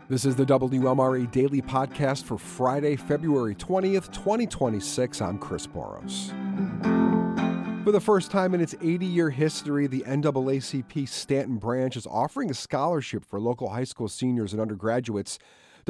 This is the WMRA Daily Podcast for Friday, February 20th, 2026. I'm Chris Boros. For the first time in its 80-year history, the NAACP Stanton branch is offering a scholarship for local high school seniors and undergraduates.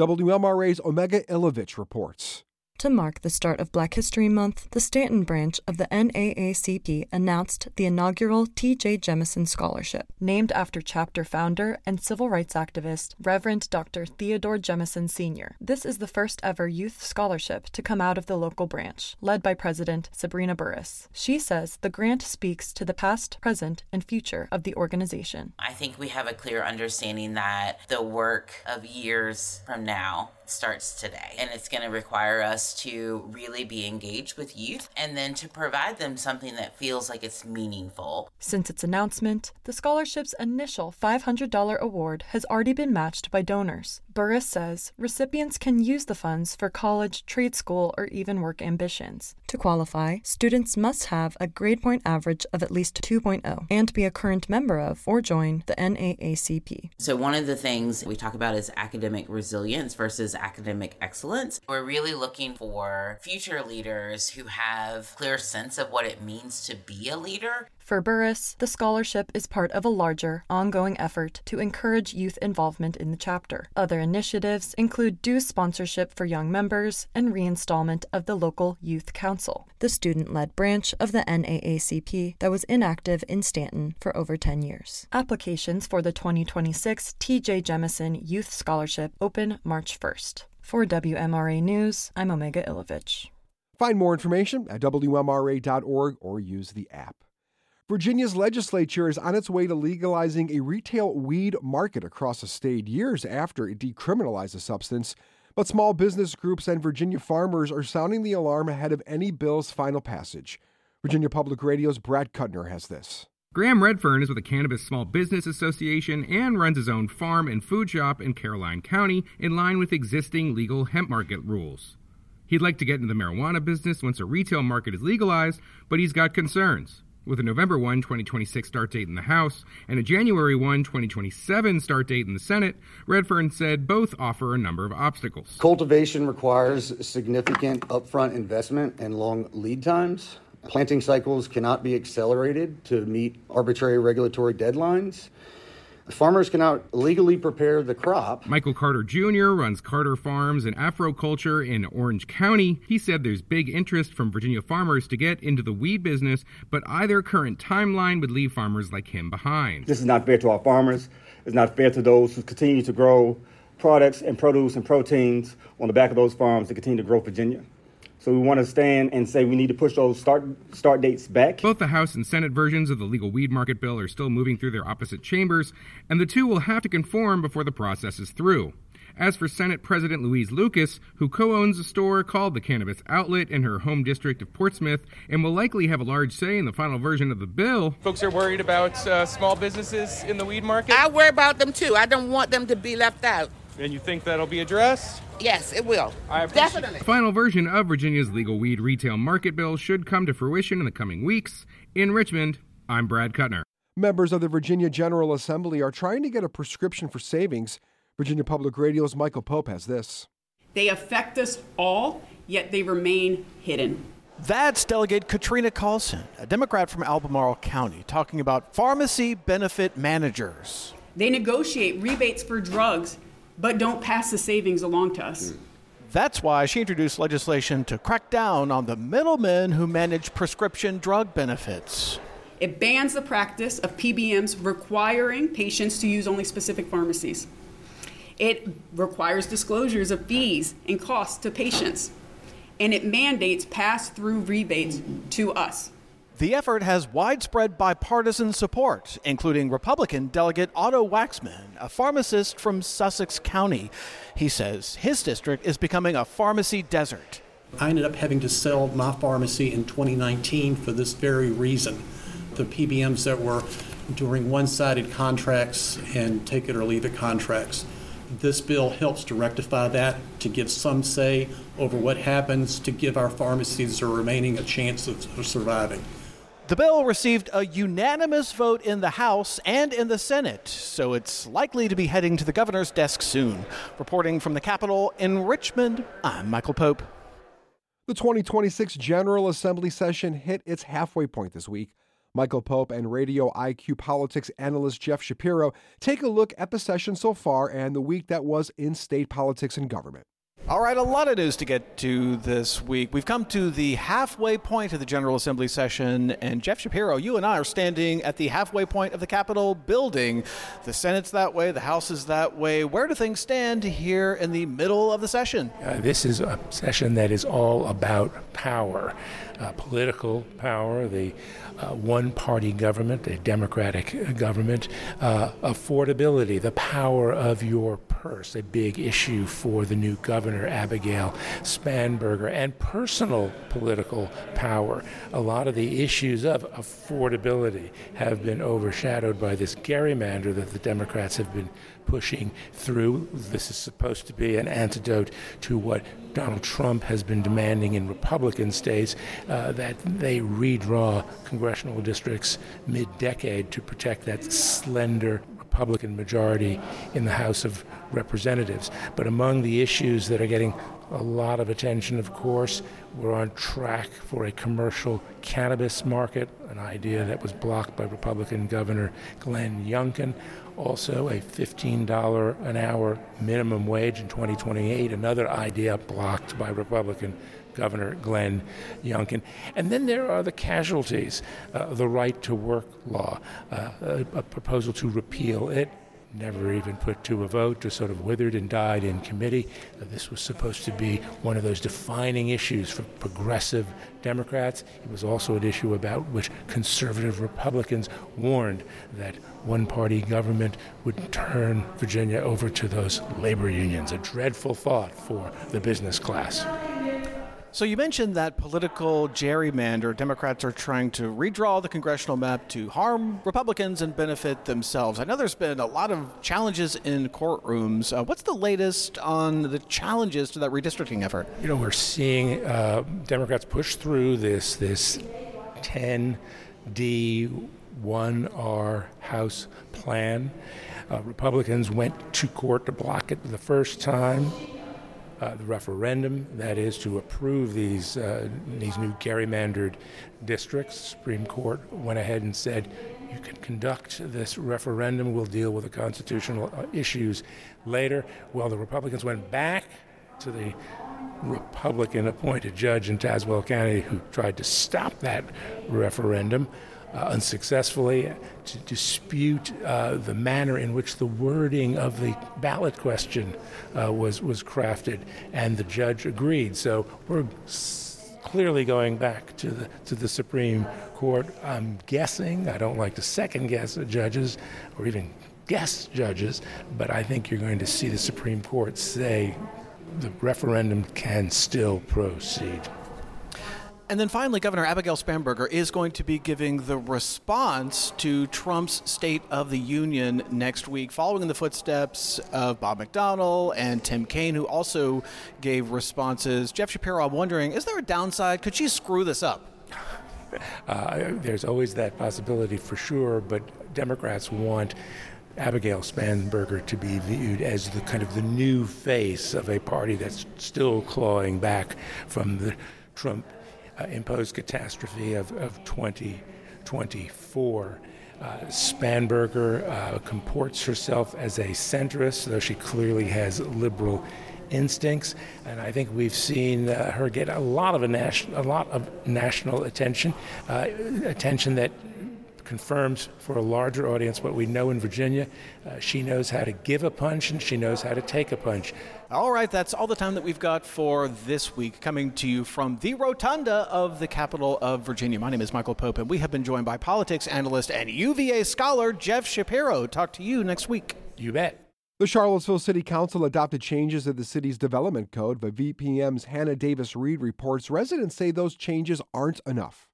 WMRA's Omega Ilovich reports. To mark the start of Black History Month, the Stanton branch of the NAACP announced the inaugural T.J. Jemison Scholarship, named after chapter founder and civil rights activist Reverend Dr. Theodore Jemison Sr. This is the first ever youth scholarship to come out of the local branch, led by President Sabrina Burris. She says the grant speaks to the past, present, and future of the organization. I think we have a clear understanding that the work of years from now starts today, and it's going to require us to really be engaged with youth and then to provide them something that feels like it's meaningful. Since its announcement, the scholarship's initial $500 award has already been matched by donors. Burris says recipients can use the funds for college, trade school, or even work ambitions. To qualify, students must have a grade point average of at least 2.0 and be a current member of or join the NAACP. So one of the things we talk about is academic resilience versus academic excellence. We're really looking for future leaders who have a clear sense of what it means to be a leader. For Burris, the scholarship is part of a larger, ongoing effort to encourage youth involvement in the chapter. Other initiatives include dues sponsorship for young members and reinstallment of the local Youth Council, the student-led branch of the NAACP that was inactive in Stanton for over 10 years. Applications for the 2026 T.J. Jemison Youth Scholarship open March 1st. For WMRA News, I'm Omega Ilovich. Find more information at WMRA.org or use the app. Virginia's legislature is on its way to legalizing a retail weed market across the state years after it decriminalized the substance. But small business groups and Virginia farmers are sounding the alarm ahead of any bill's final passage. Virginia Public Radio's Brad Kuttner has this. Graham Redfern is with the Cannabis Small Business Association and runs his own farm and food shop in Caroline County in line with existing legal hemp market rules. He'd like to get into the marijuana business once a retail market is legalized, but he's got concerns. With a November 1, 2026 start date in the House and a January 1, 2027 start date in the Senate, Redfern said both offer a number of obstacles. Cultivation requires significant upfront investment and long lead times. Planting cycles cannot be accelerated to meet arbitrary regulatory deadlines. Farmers cannot legally prepare the crop. Michael Carter Jr. runs Carter Farms and Afroculture in Orange County. He said there's big interest from Virginia farmers to get into the weed business, but either current timeline would leave farmers like him behind. This is not fair to our farmers. It's not fair to those who continue to grow products and produce and proteins on the back of those farms to continue to grow Virginia. So we want to stand and say we need to push those start dates back. Both the House and Senate versions of the legal weed market bill are still moving through their opposite chambers, and the two will have to conform before the process is through. As for Senate President Louise Lucas, who co-owns a store called the Cannabis Outlet in her home district of Portsmouth and will likely have a large say in the final version of the bill. Folks are worried about small businesses in the weed market? I worry about them too. I don't want them to be left out. And you think that'll be addressed? Yes, it will. Definitely. The final version of Virginia's legal weed retail market bill should come to fruition in the coming weeks. In Richmond, I'm Brad Kuttner. Members of the Virginia General Assembly are trying to get a prescription for savings. Virginia Public Radio's Michael Pope has this. They affect us all, yet they remain hidden. That's Delegate Katrina Carlson, a Democrat from Albemarle County, talking about pharmacy benefit managers. They negotiate rebates for drugs, but don't pass the savings along to us. That's why she introduced legislation to crack down on the middlemen who manage prescription drug benefits. It bans the practice of PBMs requiring patients to use only specific pharmacies. It requires disclosures of fees and costs to patients, and it mandates pass-through rebates to us. The effort has widespread bipartisan support, including Republican Delegate Otto Waxman, a pharmacist from Sussex County. He says his district is becoming a pharmacy desert. I ended up having to sell my pharmacy in 2019 for this very reason. The PBMs that were doing one-sided contracts and take it or leave it contracts. This bill helps to rectify that, to give some say over what happens, to give our pharmacies a remaining chance of surviving. The bill received a unanimous vote in the House and in the Senate, so it's likely to be heading to the governor's desk soon. Reporting from the Capitol in Richmond, I'm Michael Pope. The 2026 General Assembly session hit its halfway point this week. Michael Pope and Radio IQ politics analyst Jeff Shapiro take a look at the session so far and the week that was in state politics and government. All right, a lot of news to get to this week. We've come to the halfway point of the General Assembly session, and Jeff Shapiro, you and I are standing at the halfway point of the Capitol building. The Senate's that way, the House is that way. Where do things stand here in the middle of the session? This is a session that is all about power, political power, the one-party government, a democratic government, affordability, the power of your purse, a big issue for the new governor, Abigail Spanberger, and personal political power. A lot of the issues of affordability have been overshadowed by this gerrymander that the Democrats have been pushing through. This is supposed to be an antidote to what Donald Trump has been demanding in Republican states, that they redraw congressional districts mid-decade to protect that slender Republican majority in the House of Representatives. But among the issues that are getting a lot of attention, of course, we're on track for a commercial cannabis market, an idea that was blocked by Republican Governor Glenn Youngkin. Also, a $15 an hour minimum wage in 2028, another idea blocked by Republican Governor Glenn Youngkin. And then there are the casualties, the right to work law, a proposal to repeal it, never even put to a vote, just sort of withered and died in committee. This was supposed to be one of those defining issues for progressive Democrats. It was also an issue about which conservative Republicans warned that one-party government would turn Virginia over to those labor unions, a dreadful thought for the business class. So you mentioned that political gerrymander. Democrats are trying to redraw the congressional map to harm Republicans and benefit themselves. I know there's been a lot of challenges in courtrooms. What's the latest on the challenges to that redistricting effort? You know, we're seeing Democrats push through this 10D 1R House plan. Republicans went to court to block it the first time. The referendum, that is, to approve these new gerrymandered districts. Supreme Court went ahead and said, you can conduct this referendum. We'll deal with the constitutional issues later. Well, the Republicans went back to the Republican-appointed judge in Tazewell County who tried to stop that referendum unsuccessfully, to dispute the manner in which the wording of the ballot question was crafted, and the judge agreed. So we're clearly going back to the Supreme Court. I'm guessing, I don't like to second guess judges or even guess judges, but I think you're going to see the Supreme Court say the referendum can still proceed. And then finally, Governor Abigail Spanberger is going to be giving the response to Trump's State of the Union next week, following in the footsteps of Bob McDonnell and Tim Kaine, who also gave responses. Jeff Shapiro, I'm wondering, is there a downside? Could she screw this up? There's always that possibility for sure, but Democrats want Abigail Spanberger to be viewed as the kind of the new face of a party that's still clawing back from the Trump imposed catastrophe of 2024. Spanberger comports herself as a centrist, though she clearly has liberal instincts, and I think we've seen her get a lot of national attention, attention that confirms for a larger audience what we know in Virginia. She knows how to give a punch and she knows how to take a punch. All right, that's all the time that we've got for this week, coming to you from the rotunda of the capital of Virginia. My name is Michael Pope, and we have been joined by politics analyst and UVA scholar Jeff Shapiro. Talk to you next week. You bet. The Charlottesville City Council adopted changes to the city's development code, but VPM's Hannah Davis-Reed reports residents say those changes aren't enough.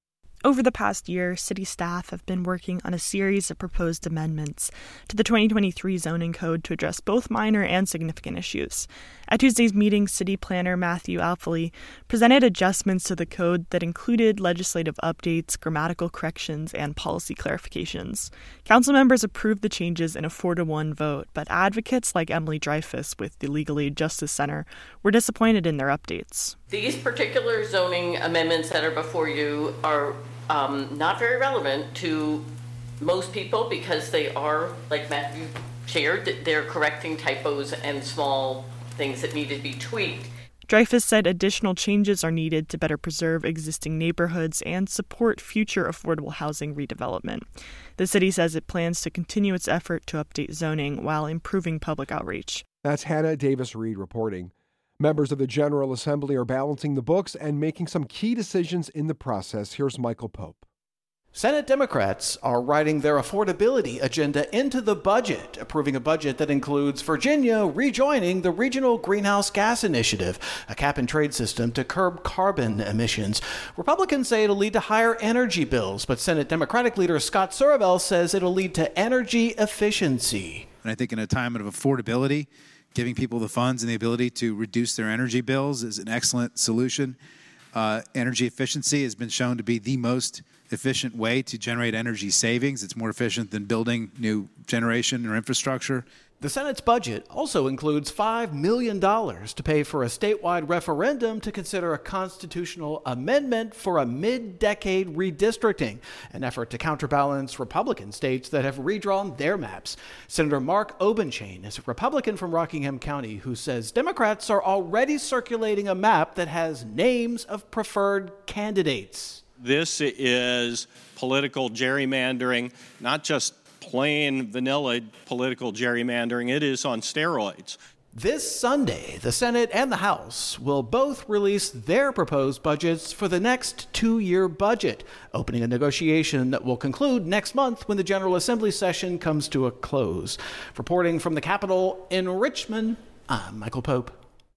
Over the past year, city staff have been working on a series of proposed amendments to the 2023 zoning code to address both minor and significant issues. At Tuesday's meeting, City Planner Matthew Alfali presented adjustments to the code that included legislative updates, grammatical corrections, and policy clarifications. Council members approved the changes in a 4-1 vote, but advocates like Emily Dreyfus with the Legal Aid Justice Center were disappointed in their updates. These particular zoning amendments that are before you are not very relevant to most people because they are, like Matthew shared, they're correcting typos and small things that need to be tweaked. Dreyfus said additional changes are needed to better preserve existing neighborhoods and support future affordable housing redevelopment. The city says it plans to continue its effort to update zoning while improving public outreach. That's Hannah Davis-Reed reporting. Members of the General Assembly are balancing the books and making some key decisions in the process. Here's Michael Pope. Senate Democrats are writing their affordability agenda into the budget, approving a budget that includes Virginia rejoining the Regional Greenhouse Gas Initiative, a cap-and-trade system to curb carbon emissions. Republicans say it'll lead to higher energy bills, but Senate Democratic leader Scott Sorovel says it'll lead to energy efficiency. And I think in a time of affordability, giving people the funds and the ability to reduce their energy bills is an excellent solution. Energy efficiency has been shown to be the most efficient way to generate energy savings. It's more efficient than building new generation or infrastructure. The Senate's budget also includes $5 million to pay for a statewide referendum to consider a constitutional amendment for a mid-decade redistricting, an effort to counterbalance Republican states that have redrawn their maps. Senator Mark Obenchain is a Republican from Rockingham County who says Democrats are already circulating a map that has names of preferred candidates. This is political gerrymandering, not just plain vanilla political gerrymandering. It is on steroids. This Sunday, the Senate and the House will both release their proposed budgets for the next 2-year budget, opening a negotiation that will conclude next month when the General Assembly session comes to a close. Reporting from the Capitol in Richmond, I'm Michael Pope.